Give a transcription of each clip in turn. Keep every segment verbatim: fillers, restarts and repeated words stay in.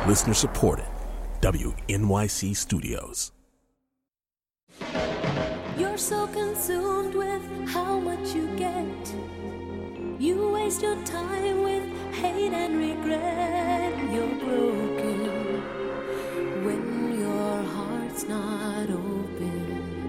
Listener supported. W N Y C Studios. You're so consumed with how much you get. You waste your time with hate and regret. You're broken when your heart's not open.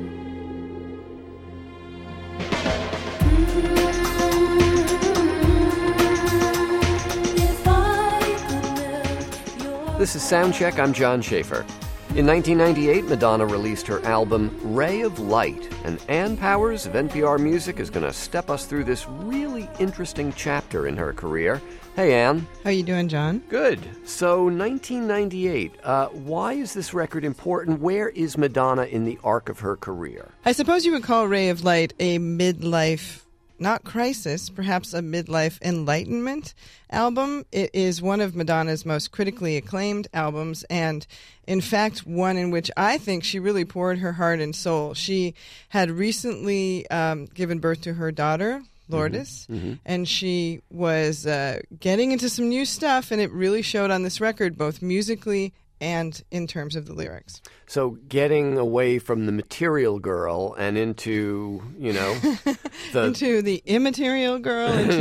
If I could melt your This is Soundcheck. I'm John Schaefer. In nineteen ninety-eight, Madonna released her album Ray of Light, and Ann Powers of N P R Music is going to step us through this really interesting chapter in her career. Hey, Ann. How you doing, John? Good. So, nineteen ninety-eight, uh, why is this record important? Where is Madonna in the arc of her career? I suppose you would call Ray of Light a midlife, not crisis, perhaps a midlife enlightenment album. It is one of Madonna's most critically acclaimed albums, and in fact, one in which I think she really poured her heart and soul. She had recently um, given birth to her daughter, Lourdes, mm-hmm. Mm-hmm. and she was uh, getting into some new stuff, and it really showed on this record, both musically and in terms of the lyrics. So getting away from the material girl and into, you know, the into the immaterial girl. Into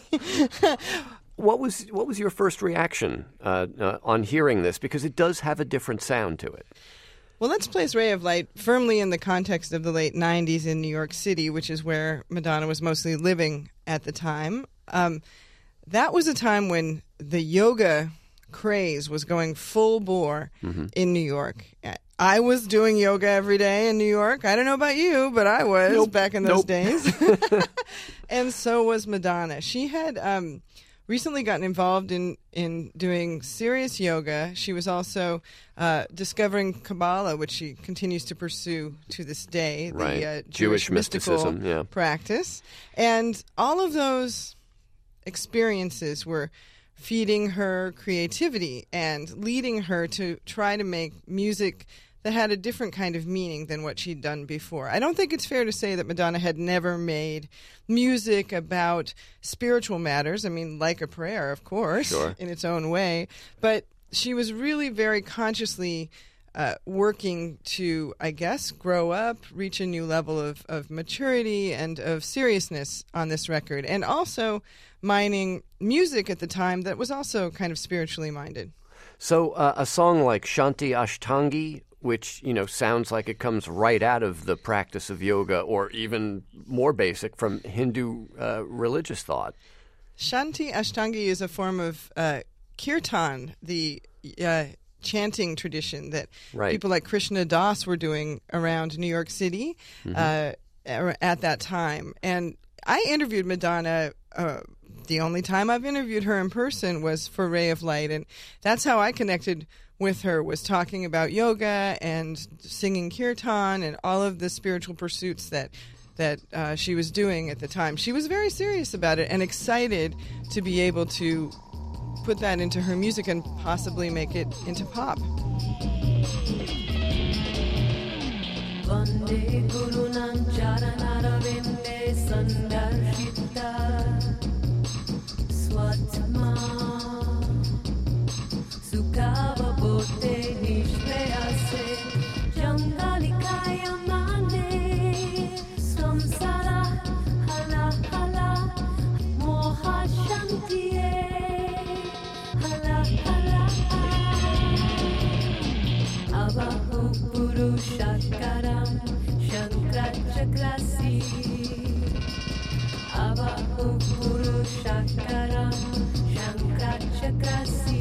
the What was what was your first reaction uh, uh, on hearing this? Because it does have a different sound to it. Well, let's place Ray of Light firmly in the context of the late nineties in New York City, which is where Madonna was mostly living at the time. Um, that was a time when the yoga craze was going full bore mm-hmm. in New York. I was doing yoga every day in New York. I don't know about you, but I was nope. back in those Nope. days. And so was Madonna. She had um, recently gotten involved in, in doing serious yoga. She was also uh, discovering Kabbalah, which she continues to pursue to this day, the right. uh, Jewish, Jewish mysticism, mystical yeah. practice. And all of those experiences were feeding her creativity and leading her to try to make music that had a different kind of meaning than what she'd done before. I don't think it's fair to say that Madonna had never made music about spiritual matters. I mean, Like a Prayer, of course, sure. in its own way. But she was really very consciously uh, working to, I guess, grow up, reach a new level of, of maturity and of seriousness on this record. And also mining music at the time that was also kind of spiritually minded. So uh, a song like Shanti Ashtangi, which, you know, sounds like it comes right out of the practice of yoga, or even more basic, from Hindu uh, religious thought. Shanti Ashtangi is a form of uh, kirtan, the uh, chanting tradition that right. people like Krishna Das were doing around New York City mm-hmm. uh, at that time. And I interviewed Madonna. Uh, the only time I've interviewed her in person was for Ray of Light, and that's how I connected with her, was talking about yoga and singing kirtan and all of the spiritual pursuits that that uh, she was doing at the time. She was very serious about it and excited to be able to put that into her music and possibly make it into pop. Vande Gurunam Charanaravinda Sandarshita Swatma Sukava Bote Nishpreyase Jangalikaya Mane Samsara Hala Hala Moha Shantiye Hala Hala Avahu Purushakaram Shankrachakrasi Avahu Purushakaram Shankrachakrasi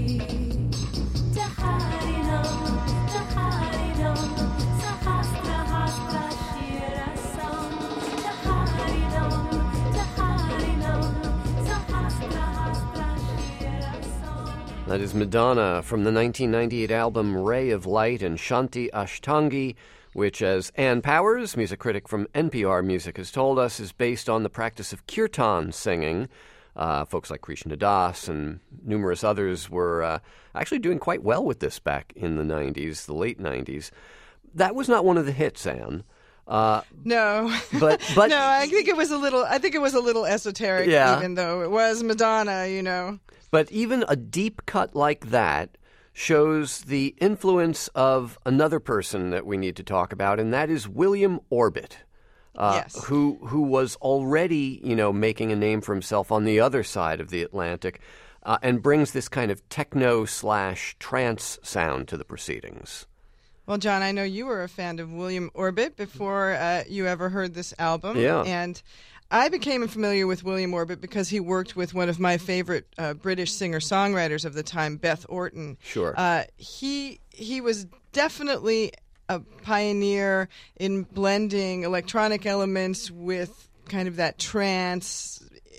Taharinam Taharinam Sahasrahasra Shirasam Taharinam Taharinam Sahasrahasra Shirasam. That is Madonna from the nineteen ninety-eight album Ray of Light and Shanti Ashtangi, which, as Ann Powers, music critic from N P R Music, has told us, is based on the practice of kirtan singing. Uh, folks like Krishna Das and numerous others were uh, actually doing quite well with this back in the nineties, the late nineties. That was not one of the hits, Ann. Uh, no, but but no, I think it was a little. I think it was a little esoteric, yeah. even though it was Madonna, you know. But even a deep cut like that shows the influence of another person that we need to talk about, and that is William Orbit. Uh, yes. who who was already, you know, making a name for himself on the other side of the Atlantic, uh, and brings this kind of techno slash trance sound to the proceedings. Well, John, I know you were a fan of William Orbit before uh, you ever heard this album. Yeah. And I became familiar with William Orbit because he worked with one of my favorite uh, British singer-songwriters of the time, Beth Orton. Sure. Uh, he he was definitely a pioneer in blending electronic elements with kind of that trance,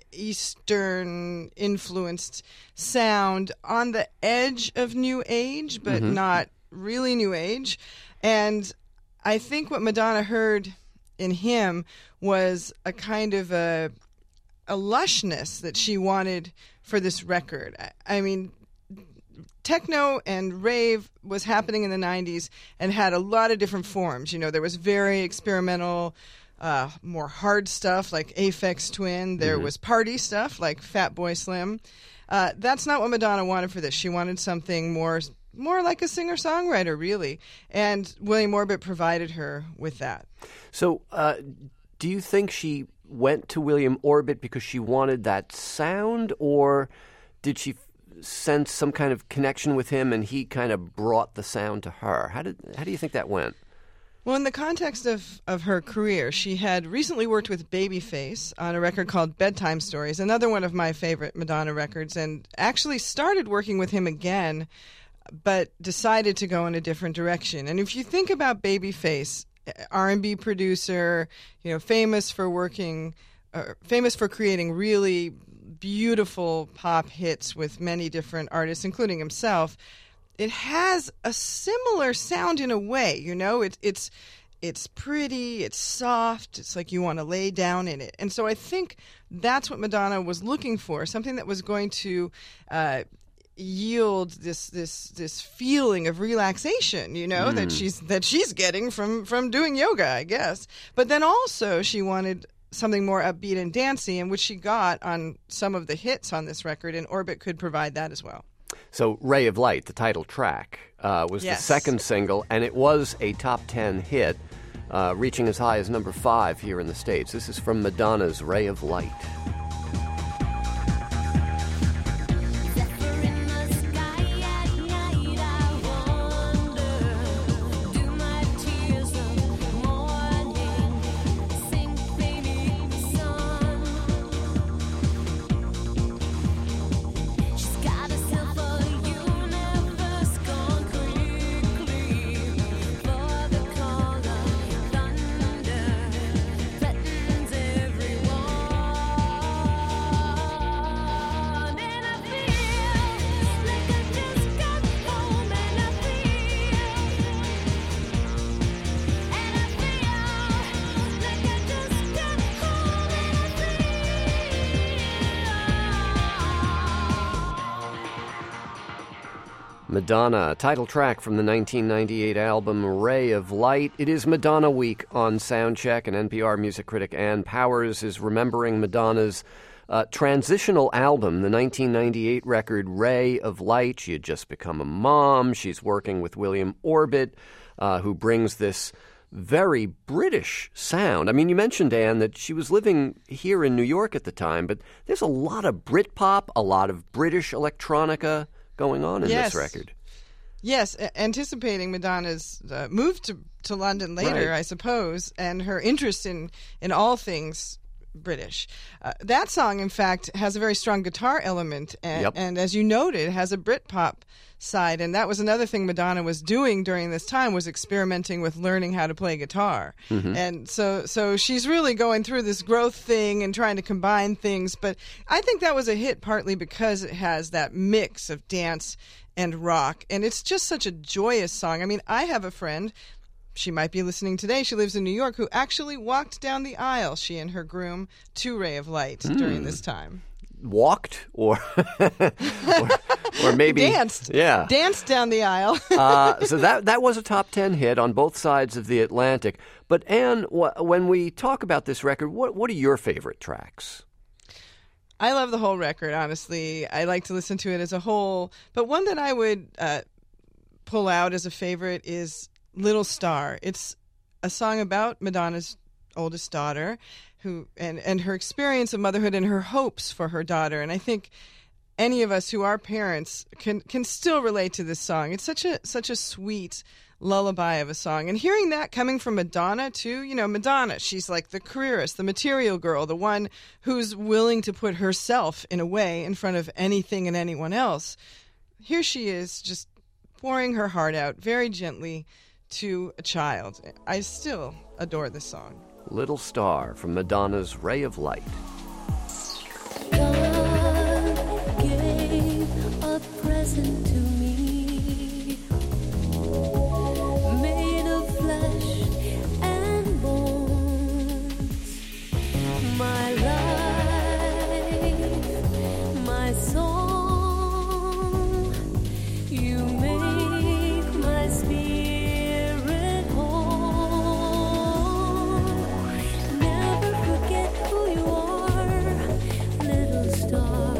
Eastern influenced sound on the edge of New Age, but Mm-hmm. not really New Age. And I think what Madonna heard in him was a kind of a, a lushness that she wanted for this record. I, I mean, techno and rave was happening in the nineties and had a lot of different forms. You know, there was very experimental, uh, more hard stuff like Aphex Twin. There Mm-hmm. was party stuff like Fatboy Slim. Uh, that's not what Madonna wanted for this. She wanted something more more like a singer-songwriter, really. And William Orbit provided her with that. So, uh, do you think she went to William Orbit because she wanted that sound, or did she sense some kind of connection with him and he kind of brought the sound to her? How did how do you think that went? Well, in the context of, of her career, she had recently worked with Babyface on a record called Bedtime Stories, another one of my favorite Madonna records, and actually started working with him again, but decided to go in a different direction. And if you think about Babyface, R and B producer, you know, famous for working, uh, famous for creating really beautiful pop hits with many different artists, including himself, it has a similar sound in a way. You know, it, it's it's pretty, it's soft, it's like you want to lay down in it. And so I think that's what Madonna was looking for, something that was going to uh, yield this this this feeling of relaxation, you know, mm. that she's that she's getting from from doing yoga, I guess. But then also she wanted something more upbeat and dancey, and which she got on some of the hits on this record, and Orbit could provide that as well. So Ray of Light, the title track, uh, was yes. the second single, and it was a top ten hit, uh, reaching as high as number five here in the States. This is from Madonna's Ray of Light. Madonna, title track from the nineteen ninety-eight album Ray of Light. It is Madonna Week on Soundcheck, and N P R music critic Ann Powers is remembering Madonna's uh, transitional album, the nineteen ninety-eight record Ray of Light. She had just become a mom. She's working with William Orbit, uh, who brings this very British sound. I mean, you mentioned, Ann, that she was living here in New York at the time, but there's a lot of Britpop, a lot of British electronica going on in yes. this record. Yes, a- anticipating Madonna's uh, move to, to London later, right. I suppose, and her interest in, in all things British. Uh, that song, in fact, has a very strong guitar element, and, yep. and as you noted, has a Britpop side, and that was another thing Madonna was doing during this time, was experimenting with learning how to play guitar. Mm-hmm. And so so she's really going through this growth thing and trying to combine things, but I think that was a hit partly because it has that mix of dance and rock, and it's just such a joyous song. I mean, I have a friend, she might be listening today, she lives in New York, who actually walked down the aisle, she and her groom, to Ray of Light mm. during this time. Walked or, or or maybe danced. Yeah, danced down the aisle. uh, so that that was a top ten hit on both sides of the Atlantic. But Ann, wh- when we talk about this record, what what are your favorite tracks? I love the whole record, honestly. I like to listen to it as a whole, but one that I would uh, pull out as a favorite is Little Star. It's a song about Madonna's oldest daughter, who and, and her experience of motherhood and her hopes for her daughter. And I think any of us who are parents can can still relate to this song. It's such a such a sweet lullaby of a song. And hearing that coming from Madonna too, you know, Madonna, she's like the careerist, the material girl, the one who's willing to put herself in a way in front of anything and anyone else. Here she is just pouring her heart out very gently to a child. I still adore this song. Little Star from Madonna's Ray of Light. God gave a present to me, made of flesh and bones. My life, my song, you make my spirit whole. Never forget who you are, little star,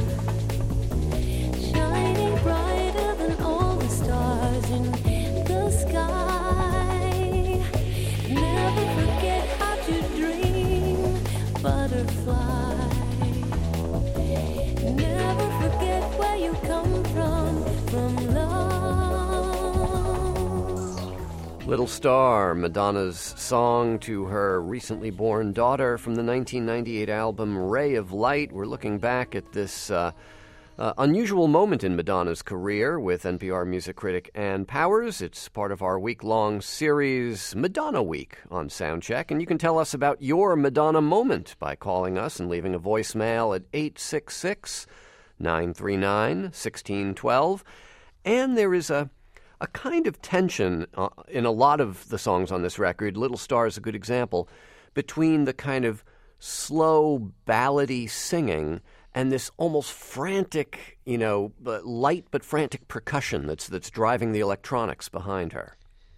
shining brighter than all the stars in the sky. Never forget how to dream, butterfly. Never forget where you come from, from love. Little Star, Madonna's song to her recently born daughter from the nineteen ninety-eight album Ray of Light. We're looking back at this uh, uh, unusual moment in Madonna's career with N P R music critic Ann Powers. It's part of our week-long series, Madonna Week, on Soundcheck. And you can tell us about your Madonna moment by calling us and leaving a voicemail at eight six six, nine three nine, one six one two. And there is a a kind of tension uh, in a lot of the songs on this record. Little Star is a good example, between the kind of slow, ballady singing and this almost frantic, you know, but light but frantic percussion that's that's driving the electronics behind her.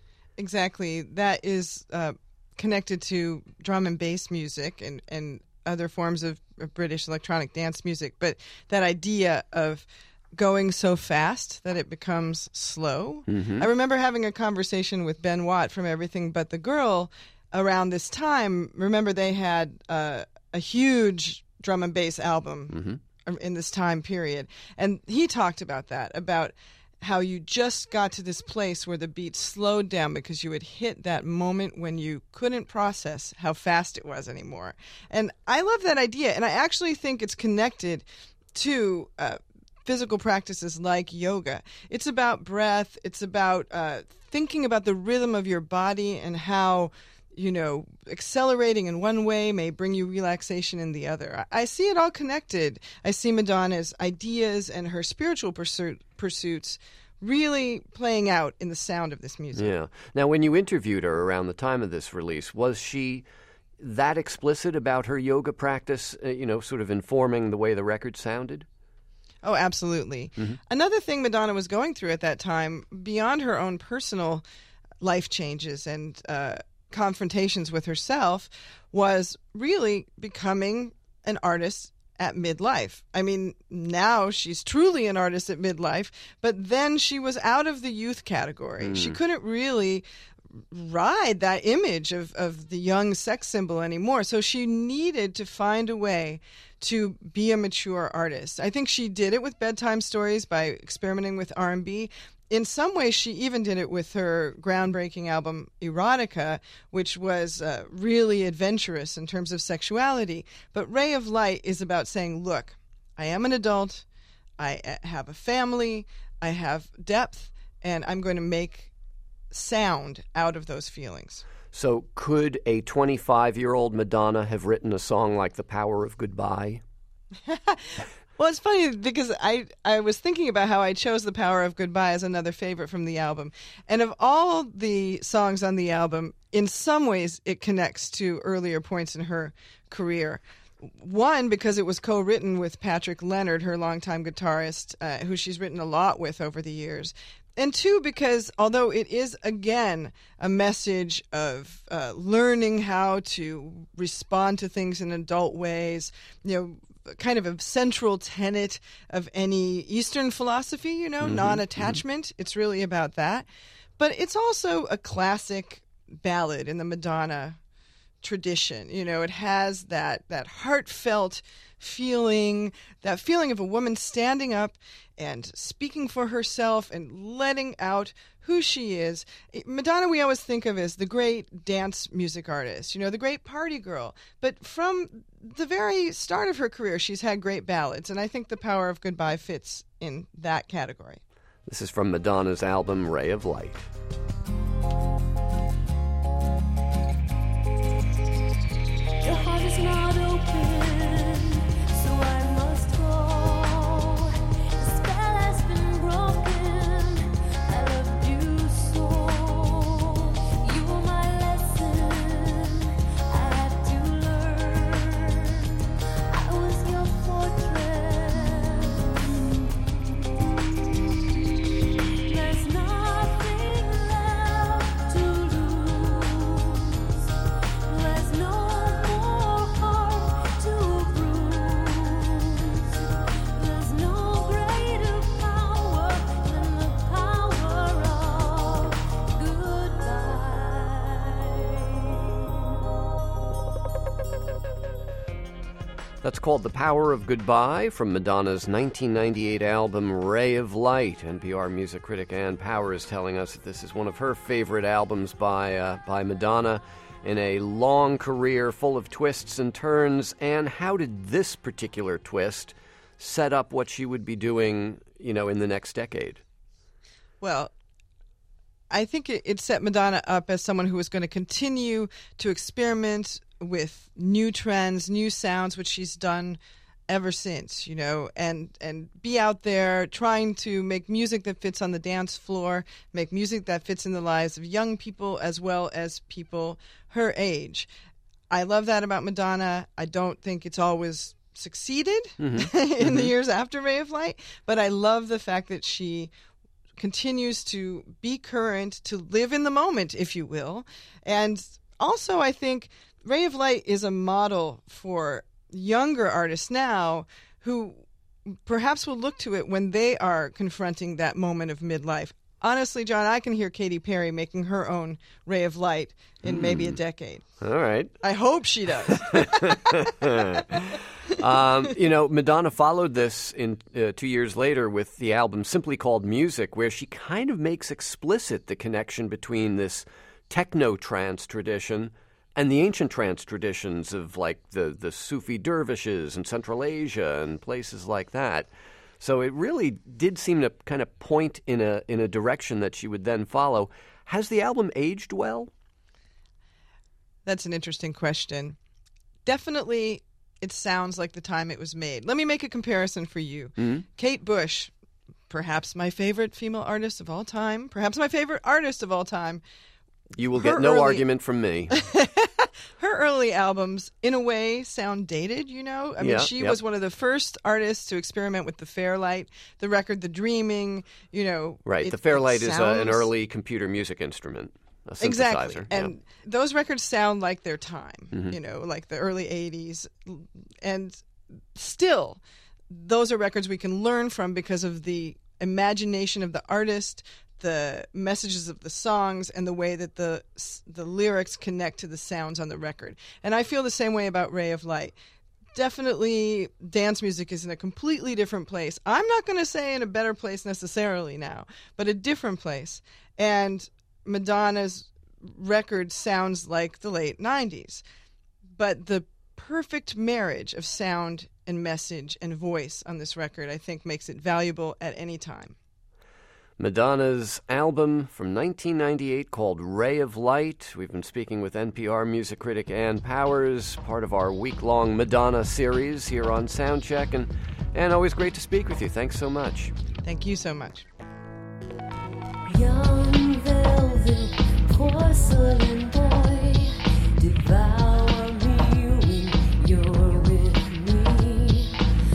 Exactly. That is uh, connected to drum and bass music and, and other forms of, of British electronic dance music. But that idea of going so fast that it becomes slow. Mm-hmm. I remember having a conversation with Ben Watt from Everything But the Girl around this time. Remember, they had uh, a huge drum and bass album mm-hmm. in this time period. And he talked about that, about how you just got to this place where the beat slowed down because you had hit that moment when you couldn't process how fast it was anymore. And I love that idea. And I actually think it's connected to uh, physical practices like yoga. It's about breath. It's about uh, thinking about the rhythm of your body and how, you know, accelerating in one way may bring you relaxation in the other. I, I see it all connected. I see Madonna's ideas and her spiritual pursuit, pursuits really playing out in the sound of this music. Yeah. Now, when you interviewed her around the time of this release, was she that explicit about her yoga practice, uh, you know, sort of informing the way the record sounded? Oh, absolutely. Mm-hmm. Another thing Madonna was going through at that time, beyond her own personal life changes and uh, confrontations with herself, was really becoming an artist at midlife. I mean, now she's truly an artist at midlife, but then she was out of the youth category. Mm. She couldn't really ride that image of, of the young sex symbol anymore. So she needed to find a way to be a mature artist. I think she did it with Bedtime Stories by experimenting with R and B. In some ways, she even did it with her groundbreaking album Erotica, which was uh, really adventurous in terms of sexuality. But Ray of Light is about saying, look, I am an adult, I have a family, I have depth, and I'm going to make sound out of those feelings. So could a twenty-five-year-old Madonna have written a song like The Power of Goodbye? Well, it's funny because I, I was thinking about how I chose The Power of Goodbye as another favorite from the album. And of all the songs on the album, in some ways it connects to earlier points in her career. One, because it was co-written with Patrick Leonard, her longtime guitarist, uh, who she's written a lot with over the years. And two, because although it is, again, a message of uh, learning how to respond to things in adult ways, you know, kind of a central tenet of any Eastern philosophy, you know, mm-hmm, non-attachment. Mm-hmm. It's really about that. But it's also a classic ballad in the Madonna tradition. You know, it has that that heartfelt feeling, that feeling of a woman standing up and speaking for herself and letting out who she is. Madonna we always think of as the great dance music artist, you know, the great party girl. But from the very start of her career, she's had great ballads, and I think The Power of Goodbye fits in that category. This is from Madonna's album, Ray of Light. Your heart is not open, so I must go. The spell has been broken. I loved you so. You were my lesson. I had to learn. I was your fortress. There's nothing left to lose. There's no That's called The Power of Goodbye from Madonna's nineteen ninety-eight album Ray of Light. N P R music critic Ann Power is telling us that this is one of her favorite albums by uh, by Madonna in a long career full of twists and turns. And how did this particular twist set up what she would be doing, you know, in the next decade? Well, I think it, it set Madonna up as someone who was going to continue to experiment with new trends, new sounds, which she's done ever since, you know, and and be out there trying to make music that fits on the dance floor, make music that fits in the lives of young people as well as people her age. I love that about Madonna. I don't think it's always succeeded mm-hmm. in mm-hmm. the years after Ray of Light, but I love the fact that she continues to be current, to live in the moment, if you will. And also, I think Ray of Light is a model for younger artists now who perhaps will look to it when they are confronting that moment of midlife. Honestly, John, I can hear Katy Perry making her own Ray of Light in mm. maybe a decade. All right. I hope she does. um, you know, Madonna followed this in uh, two years later with the album simply called Music, where she kind of makes explicit the connection between this techno-trance tradition and the ancient trance traditions of like the, the Sufi dervishes in Central Asia and places like that. So it really did seem to kind of point in a in a direction that she would then follow. Has the album aged well? That's an interesting question. Definitely, it sounds like the time it was made. Let me make a comparison for you. Mm-hmm. Kate Bush, perhaps my favorite female artist of all time, perhaps my favorite artist of all time. You will get no early... argument from me. Her early albums, in a way, sound dated, you know? I mean, yeah, she yep. was one of the first artists to experiment with the Fairlight, the record The Dreaming, you know. Right, it, the Fairlight sounds... is a, an early computer music instrument, a synthesizer. Exactly, yeah. and those records sound like their time, mm-hmm. you know, like the early eighties. And still, those are records we can learn from because of the imagination of the artist, the messages of the songs, and the way that the the lyrics connect to the sounds on the record. And I feel the same way about Ray of Light. Definitely dance music is in a completely different place. I'm not going to say in a better place necessarily now, but a different place. And Madonna's record sounds like the late nineties. But the perfect marriage of sound and message and voice on this record, I think, makes it valuable at any time. Madonna's album from nineteen ninety-eight called Ray of Light. We've been speaking with N P R music critic Ann Powers, part of our week-long Madonna series here on Soundcheck. And, and always great to speak with you. Thanks so much. Thank you so much. Young velvet porcelain boy, devour me when you're with me.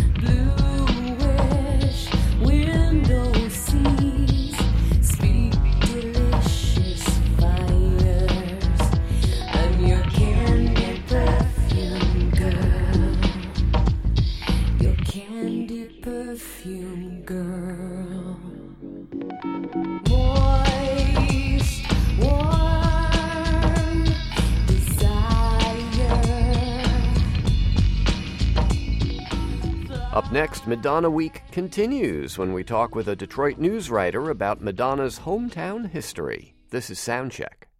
Bluish window seas speak delicious fires. I'm your candy perfume girl. perfume girl. Moist, warm desire. Up next, Madonna Week continues when we talk with a Detroit news writer about Madonna's hometown history. This is Soundcheck.